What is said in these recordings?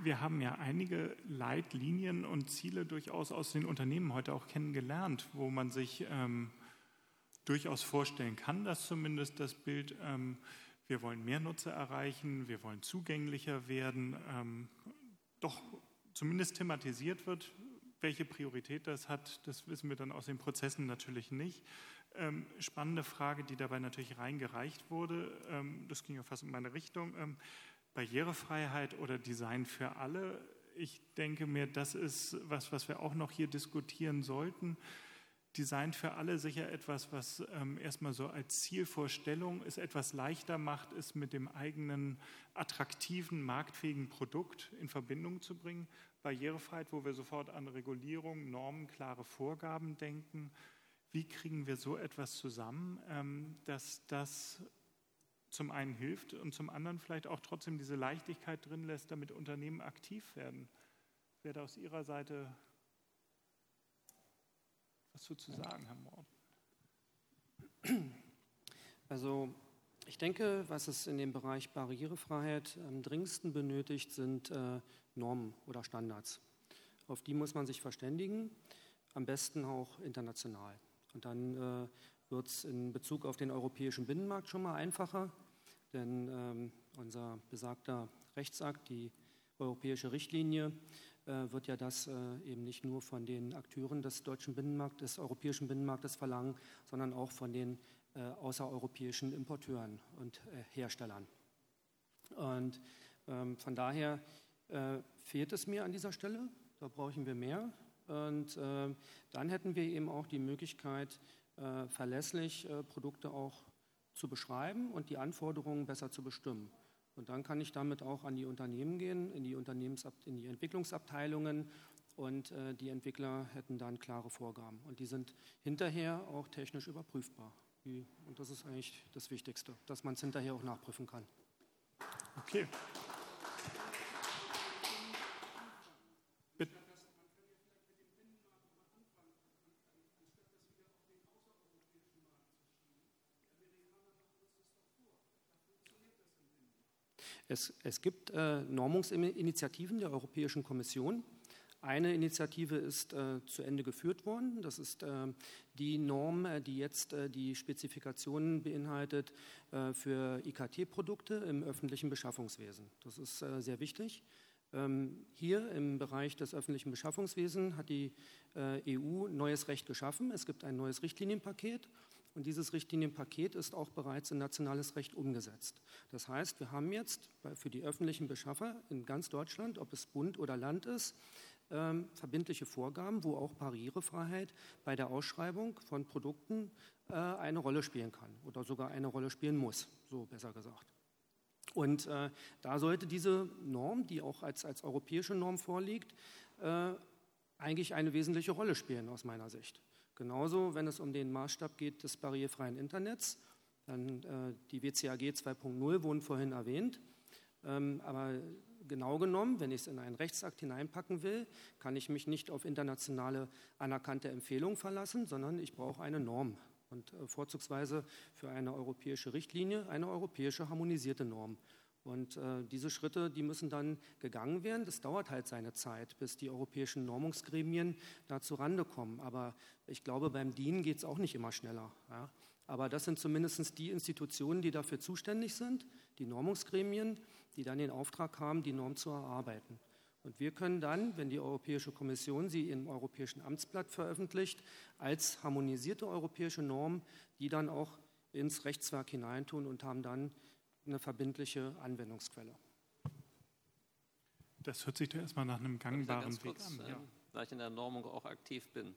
wir haben ja einige Leitlinien und Ziele durchaus aus den Unternehmen heute auch kennengelernt, wo man sich durchaus vorstellen kann, dass zumindest das Bild, wir wollen mehr Nutzer erreichen, wir wollen zugänglicher werden, doch zumindest thematisiert wird. Welche Priorität das hat, das wissen wir dann aus den Prozessen natürlich nicht. Spannende Frage, die dabei natürlich reingereicht wurde, das ging ja fast in meine Richtung, Barrierefreiheit oder Design für alle. Ich denke mir, das ist was wir auch noch hier diskutieren sollten. Design für alle sicher etwas, was erstmal so als Zielvorstellung es etwas leichter macht, es mit dem eigenen attraktiven, marktfähigen Produkt in Verbindung zu bringen. Barrierefreiheit, wo wir sofort an Regulierung, Normen, klare Vorgaben denken. Wie kriegen wir so etwas zusammen, dass das zum einen hilft und zum anderen vielleicht auch trotzdem diese Leichtigkeit drin lässt, damit Unternehmen aktiv werden? Wer da aus Ihrer Seite was zu sagen, Herr Morten? Also ich denke, was es in dem Bereich Barrierefreiheit am dringendsten benötigt, sind Normen oder Standards. Auf die muss man sich verständigen, am besten auch international. Und dann wird es in Bezug auf den europäischen Binnenmarkt schon mal einfacher, denn unser besagter Rechtsakt, die europäische Richtlinie, wird ja das eben nicht nur von den Akteuren des europäischen Binnenmarktes verlangen, sondern auch von den außereuropäischen Importeuren und Herstellern. Und von daher fehlt es mir an dieser Stelle, da brauchen wir mehr. Und dann hätten wir eben auch die Möglichkeit, verlässlich Produkte auch zu beschreiben und die Anforderungen besser zu bestimmen. Und dann kann ich damit auch an die Unternehmen gehen, in die Entwicklungsabteilungen und die Entwickler hätten dann klare Vorgaben. Und die sind hinterher auch technisch überprüfbar. Und das ist eigentlich das Wichtigste, dass man es hinterher auch nachprüfen kann. Okay. Es gibt Normungsinitiativen der Europäischen Kommission. Eine Initiative ist zu Ende geführt worden. Das ist die Norm, die jetzt die Spezifikationen beinhaltet für IKT-Produkte im öffentlichen Beschaffungswesen. Das ist sehr wichtig. Hier im Bereich des öffentlichen Beschaffungswesens hat die EU neues Recht geschaffen. Es gibt ein neues Richtlinienpaket. Und dieses Richtlinienpaket ist auch bereits in nationales Recht umgesetzt. Das heißt, wir haben jetzt für die öffentlichen Beschaffer in ganz Deutschland, ob es Bund oder Land ist, verbindliche Vorgaben, wo auch Barrierefreiheit bei der Ausschreibung von Produkten eine Rolle spielen kann oder sogar eine Rolle spielen muss, so besser gesagt. Und da sollte diese Norm, die auch als europäische Norm vorliegt, eigentlich eine wesentliche Rolle spielen aus meiner Sicht. Genauso, wenn es um den Maßstab geht des barrierefreien Internets, dann die WCAG 2.0 wurden vorhin erwähnt, aber genau genommen, wenn ich es in einen Rechtsakt hineinpacken will, kann ich mich nicht auf internationale anerkannte Empfehlungen verlassen, sondern ich brauche eine Norm und vorzugsweise für eine europäische Richtlinie eine europäische harmonisierte Norm. Und diese Schritte, die müssen dann gegangen werden. Das dauert halt seine Zeit, bis die europäischen Normungsgremien da zurande kommen. Aber ich glaube, beim DIN geht es auch nicht immer schneller. Ja? Aber das sind zumindest die Institutionen, die dafür zuständig sind, die Normungsgremien, die dann den Auftrag haben, die Norm zu erarbeiten. Und wir können dann, wenn die Europäische Kommission sie im Europäischen Amtsblatt veröffentlicht, als harmonisierte europäische Norm, die dann auch ins Rechtswerk hineintun und haben dann eine verbindliche Anwendungsquelle. Das hört sich doch erstmal nach einem gangbaren Weg an. Ja. Da ich in der Normung auch aktiv bin.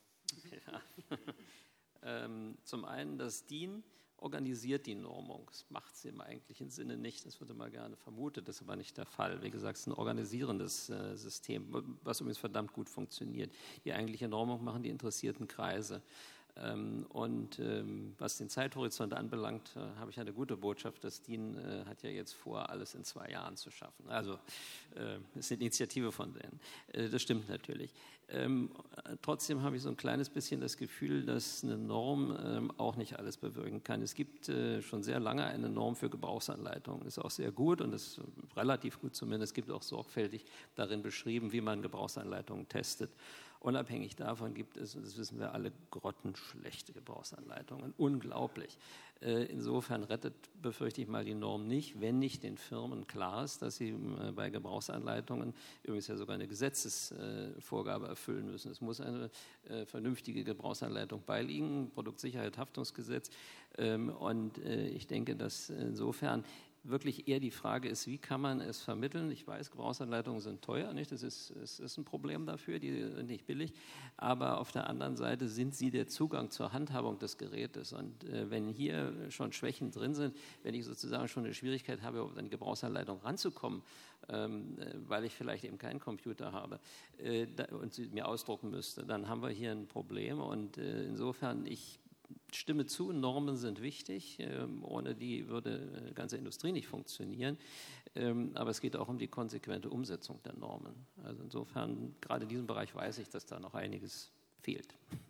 Ja. Zum einen, das DIN organisiert die Normung. Das macht sie im eigentlichen Sinne nicht. Das wird immer gerne vermutet, das ist aber nicht der Fall. Wie gesagt, es ist ein organisierendes System, was übrigens verdammt gut funktioniert. Die eigentliche Normung machen die interessierten Kreise. Was den Zeithorizont anbelangt, habe ich eine gute Botschaft. Das DIN hat ja jetzt vor, alles in 2 Jahren zu schaffen. Also ist eine Initiative von denen. Das stimmt natürlich. Trotzdem habe ich so ein kleines bisschen das Gefühl, dass eine Norm auch nicht alles bewirken kann. Es gibt schon sehr lange eine Norm für Gebrauchsanleitungen. Ist auch sehr gut und ist relativ gut zumindest. Es gibt auch sorgfältig darin beschrieben, wie man Gebrauchsanleitungen testet. Unabhängig davon gibt es, das wissen wir alle, grottenschlechte Gebrauchsanleitungen. Unglaublich. Insofern rettet, befürchte ich mal, die Norm nicht, wenn nicht den Firmen klar ist, dass sie bei Gebrauchsanleitungen, übrigens ja sogar eine Gesetzesvorgabe erfüllen müssen. Es muss eine vernünftige Gebrauchsanleitung beiliegen, Produktsicherheit, Haftungsgesetz. Ich denke, dass insofern wirklich eher die Frage ist, wie kann man es vermitteln? Ich weiß, Gebrauchsanleitungen sind teuer, nicht? Das ist ein Problem dafür, die sind nicht billig. Aber auf der anderen Seite sind sie der Zugang zur Handhabung des Gerätes. Und wenn hier schon Schwächen drin sind, wenn ich sozusagen schon eine Schwierigkeit habe, auf eine Gebrauchsanleitung ranzukommen, weil ich vielleicht eben keinen Computer habe und sie mir ausdrucken müsste, dann haben wir hier ein Problem. Und insofern, ich stimme zu, Normen sind wichtig, ohne die würde die ganze Industrie nicht funktionieren, aber es geht auch um die konsequente Umsetzung der Normen. Also insofern, gerade in diesem Bereich weiß ich, dass da noch einiges fehlt.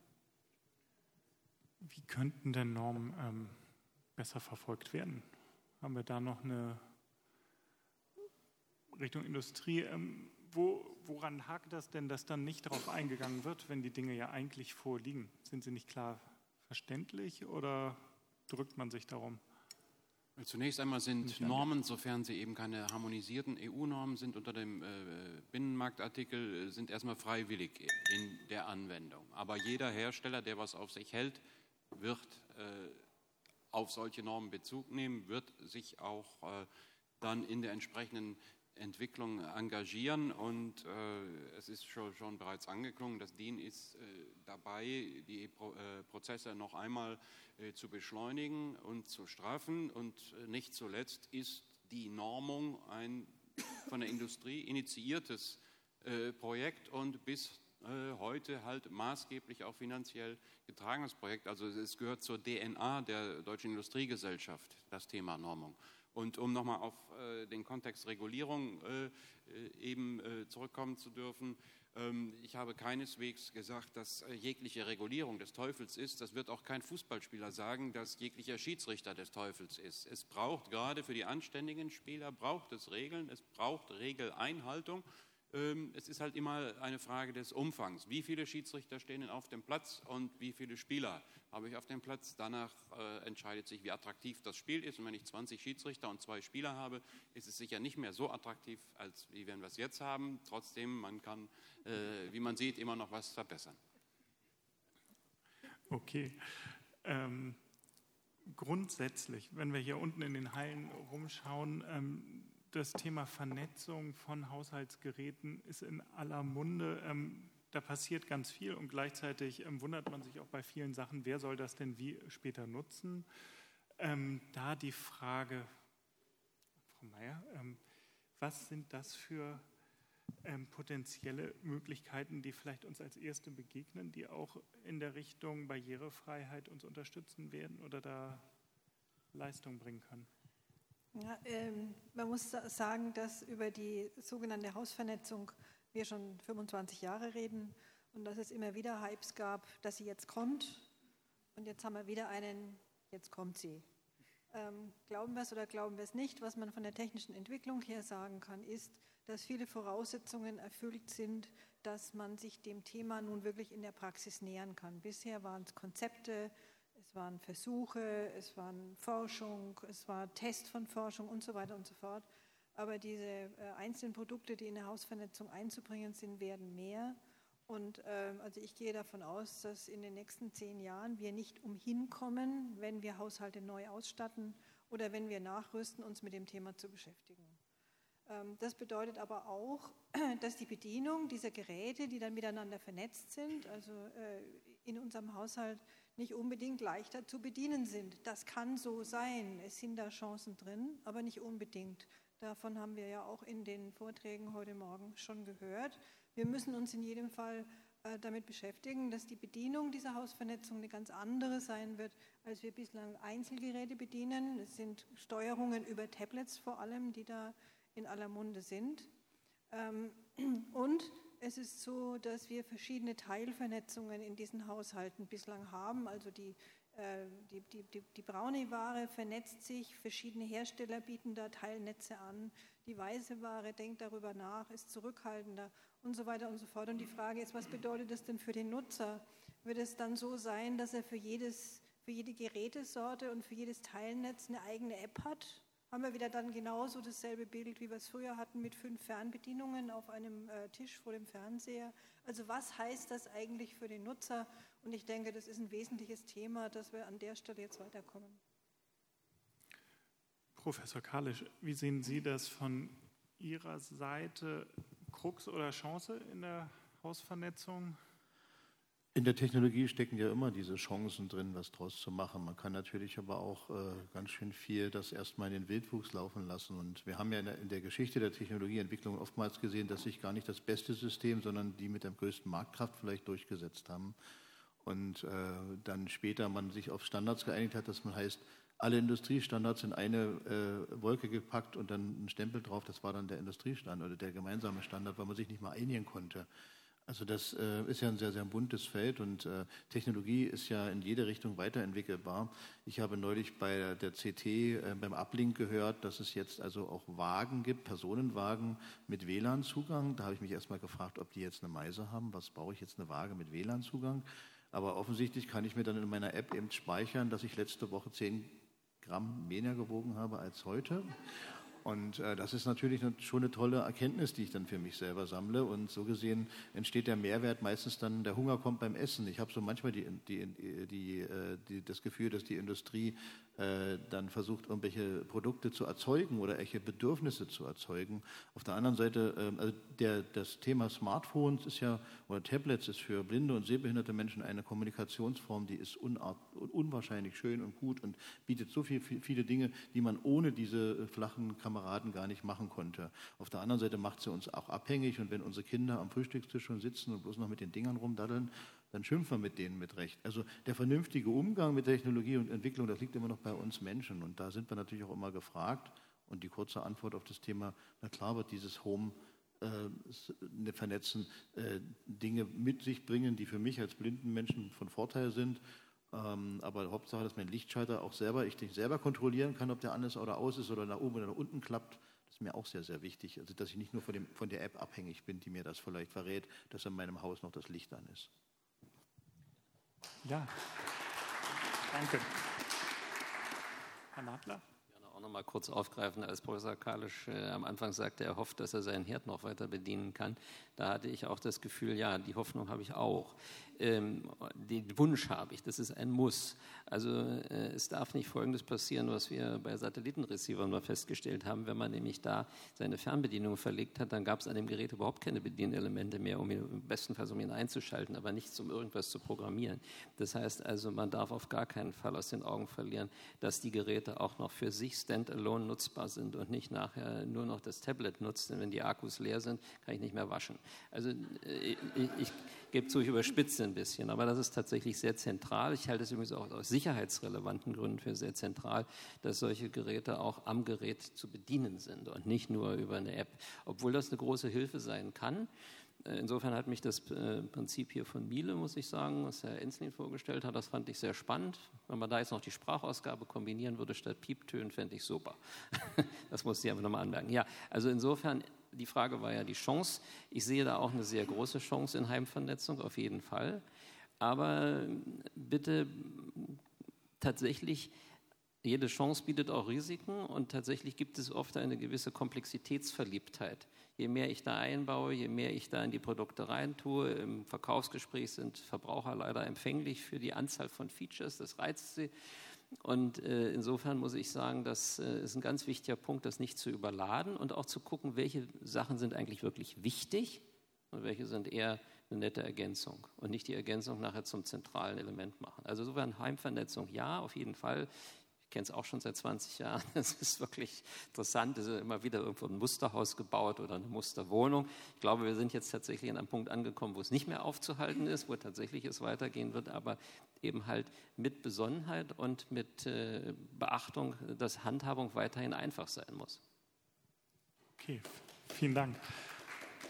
Wie könnten denn Normen besser verfolgt werden? Haben wir da noch eine Richtung Industrie? Woran hakt das denn, dass dann nicht darauf eingegangen wird, wenn die Dinge ja eigentlich vorliegen? Sind sie nicht klar verständlich oder drückt man sich darum? Zunächst einmal sind Normen, sofern sie eben keine harmonisierten EU-Normen sind, unter dem Binnenmarktartikel, sind erstmal freiwillig in der Anwendung. Aber jeder Hersteller, der was auf sich hält, wird auf solche Normen Bezug nehmen, wird sich auch dann in der entsprechenden Entwicklung engagieren und es ist schon bereits angeklungen, das DIN ist dabei, die Prozesse noch einmal zu beschleunigen und zu straffen und nicht zuletzt ist die Normung ein von der Industrie initiiertes Projekt und bis heute halt maßgeblich auch finanziell getragenes Projekt. Also es gehört zur DNA der Deutschen Industriegesellschaft, das Thema Normung. Und um nochmal auf den Kontext Regulierung zurückkommen zu dürfen, ich habe keineswegs gesagt, dass jegliche Regulierung des Teufels ist. Das wird auch kein Fußballspieler sagen, dass jeglicher Schiedsrichter des Teufels ist. Es braucht gerade für die anständigen Spieler, braucht es Regeln, es braucht Regeleinhaltung. Es ist halt immer eine Frage des Umfangs. Wie viele Schiedsrichter stehen denn auf dem Platz und wie viele Spieler habe ich auf dem Platz? Danach entscheidet sich, wie attraktiv das Spiel ist. Und wenn ich 20 Schiedsrichter und 2 Spieler habe, ist es sicher nicht mehr so attraktiv, als wie wenn wir es jetzt haben. Trotzdem, man kann, wie man sieht, immer noch was verbessern. Okay. Grundsätzlich, wenn wir hier unten in den Hallen rumschauen, das Thema Vernetzung von Haushaltsgeräten ist in aller Munde. Da passiert ganz viel und gleichzeitig wundert man sich auch bei vielen Sachen, wer soll das denn wie später nutzen? Da die Frage, Frau Meier, was sind das für potenzielle Möglichkeiten, die vielleicht uns als erste begegnen, die auch in der Richtung Barrierefreiheit uns unterstützen werden oder da Leistung bringen können? Ja, man muss sagen, dass über die sogenannte Hausvernetzung wir schon 25 Jahre reden und dass es immer wieder Hypes gab, dass sie jetzt kommt und jetzt haben wir wieder einen, jetzt kommt sie. Glauben wir es oder glauben wir es nicht, was man von der technischen Entwicklung her sagen kann, ist, dass viele Voraussetzungen erfüllt sind, dass man sich dem Thema nun wirklich in der Praxis nähern kann. Bisher waren es Konzepte, es waren Versuche, es waren Forschung, es war Test von Forschung und so weiter und so fort. Aber diese einzelnen Produkte, die in der Hausvernetzung einzubringen sind, werden mehr. Und also ich gehe davon aus, dass in den nächsten 10 Jahren wir nicht umhin kommen, wenn wir Haushalte neu ausstatten oder wenn wir nachrüsten, uns mit dem Thema zu beschäftigen. Das bedeutet aber auch, dass die Bedienung dieser Geräte, die dann miteinander vernetzt sind, also in unserem Haushalt nicht unbedingt leichter zu bedienen sind. Das kann so sein, es sind da Chancen drin, aber nicht unbedingt. Davon haben wir ja auch in den Vorträgen heute Morgen schon gehört. Wir müssen uns in jedem Fall damit beschäftigen, dass die Bedienung dieser Hausvernetzung eine ganz andere sein wird, als wir bislang Einzelgeräte bedienen. Es sind Steuerungen über Tablets vor allem, die da in aller Munde sind. Und es ist so, dass wir verschiedene Teilvernetzungen in diesen Haushalten bislang haben. Also die braune Ware vernetzt sich, verschiedene Hersteller bieten da Teilnetze an. Die weiße Ware denkt darüber nach, ist zurückhaltender und so weiter und so fort. Und die Frage ist, was bedeutet das denn für den Nutzer? Wird es dann so sein, dass er für jede Gerätesorte und für jedes Teilnetz eine eigene App hat? Haben wir wieder dann genauso dasselbe Bild, wie wir es früher hatten, mit 5 Fernbedienungen auf einem Tisch vor dem Fernseher? Also was heißt das eigentlich für den Nutzer? Und ich denke, das ist ein wesentliches Thema, dass wir an der Stelle jetzt weiterkommen. Professor Kalisch, wie sehen Sie das von Ihrer Seite? Krux oder Chance in der Hausvernetzung? In der Technologie stecken ja immer diese Chancen drin, was draus zu machen. Man kann natürlich aber auch ganz schön viel das erstmal in den Wildwuchs laufen lassen. Und wir haben ja in der Geschichte der Technologieentwicklung oftmals gesehen, dass sich gar nicht das beste System, sondern die mit der größten Marktkraft vielleicht durchgesetzt haben. Und dann später man sich auf Standards geeinigt hat, dass man heißt, alle Industriestandards in eine Wolke gepackt und dann ein Stempel drauf, das war dann der Industriestandard oder der gemeinsame Standard, weil man sich nicht mal einigen konnte. Also das ist ja ein sehr, sehr buntes Feld und Technologie ist ja in jede Richtung weiterentwickelbar. Ich habe neulich bei der CT beim Uplink gehört, dass es jetzt also auch Wagen gibt, Personenwagen mit WLAN-Zugang. Da habe ich mich erstmal gefragt, ob die jetzt eine Meise haben. Was brauche ich jetzt eine Waage mit WLAN-Zugang? Aber offensichtlich kann ich mir dann in meiner App eben speichern, dass ich letzte Woche 10 Gramm weniger gewogen habe als heute. Und das ist natürlich schon eine tolle Erkenntnis, die ich dann für mich selber sammle. Und so gesehen entsteht der Mehrwert meistens dann, der Hunger kommt beim Essen. Ich habe so manchmal das Gefühl, dass die Industrie dann versucht, irgendwelche Produkte zu erzeugen oder welche Bedürfnisse zu erzeugen. Auf der anderen Seite, also das Thema Smartphones ist ja, oder Tablets ist für blinde und sehbehinderte Menschen eine Kommunikationsform, die ist unwahrscheinlich schön und gut und bietet so viele Dinge, die man ohne diese flachen Kameraden gar nicht machen konnte. Auf der anderen Seite macht sie uns auch abhängig und wenn unsere Kinder am Frühstückstisch schon sitzen und bloß noch mit den Dingern rumdaddeln, dann schimpfen wir mit denen mit Recht. Also der vernünftige Umgang mit Technologie und Entwicklung, das liegt immer noch bei uns Menschen. Und da sind wir natürlich auch immer gefragt. Und die kurze Antwort auf das Thema, na klar wird dieses Home Vernetzen Dinge mit sich bringen, die für mich als blinden Menschen von Vorteil sind. Aber Hauptsache, dass mein Lichtschalter auch ich den selber kontrollieren kann, ob der an ist oder aus ist oder nach oben oder nach unten klappt. Das ist mir auch sehr, sehr wichtig. Also dass ich nicht nur von der App abhängig bin, die mir das vielleicht verrät, dass in meinem Haus noch das Licht an ist. Ja, danke. Herr Nadler? Auch noch mal kurz aufgreifen, als Professor Kalisch am Anfang sagte, er hofft, dass er seinen Herd noch weiter bedienen kann. Da hatte ich auch das Gefühl, ja, die Hoffnung habe ich auch. Den Wunsch habe ich, das ist ein Muss. Also es darf nicht Folgendes passieren, was wir bei Satellitenreceivern mal festgestellt haben. Wenn man nämlich da seine Fernbedienung verlegt hat, dann gab es an dem Gerät überhaupt keine Bedienelemente mehr, bestenfalls um ihn einzuschalten, aber nichts, um irgendwas zu programmieren. Das heißt also, man darf auf gar keinen Fall aus den Augen verlieren, dass die Geräte auch noch für sich standalone nutzbar sind und nicht nachher nur noch das Tablet nutzt, denn wenn die Akkus leer sind, kann ich nicht mehr waschen. Also ich gebe zu, ich überspitze ein bisschen, aber das ist tatsächlich sehr zentral. Ich halte es übrigens auch aus sicherheitsrelevanten Gründen für sehr zentral, dass solche Geräte auch am Gerät zu bedienen sind und nicht nur über eine App, obwohl das eine große Hilfe sein kann. Insofern hat mich das Prinzip hier von Miele, muss ich sagen, was Herr Enslin vorgestellt hat, das fand ich sehr spannend. Wenn man da jetzt noch die Sprachausgabe kombinieren würde statt Pieptönen, fände ich super. Das muss ich einfach nochmal anmerken. Ja, also insofern, die Frage war ja die Chance. Ich sehe da auch eine sehr große Chance in Heimvernetzung, auf jeden Fall. Aber bitte tatsächlich, jede Chance bietet auch Risiken und tatsächlich gibt es oft eine gewisse Komplexitätsverliebtheit. Je mehr ich da einbaue, je mehr ich da in die Produkte reintue, im Verkaufsgespräch sind Verbraucher leider empfänglich für die Anzahl von Features, das reizt sie. Und insofern muss ich sagen, das ist ein ganz wichtiger Punkt, das nicht zu überladen und auch zu gucken, welche Sachen sind eigentlich wirklich wichtig und welche sind eher eine nette Ergänzung und nicht die Ergänzung nachher zum zentralen Element machen. Also insofern Heimvernetzung ja, auf jeden Fall. kenne es auch schon seit 20 Jahren. Es ist wirklich interessant. Es ist immer wieder irgendwo ein Musterhaus gebaut oder eine Musterwohnung. Ich glaube, wir sind jetzt tatsächlich an einem Punkt angekommen, wo es nicht mehr aufzuhalten ist, wo tatsächlich es weitergehen wird, aber eben halt mit Besonnenheit und mit Beachtung, dass Handhabung weiterhin einfach sein muss. Okay, vielen Dank.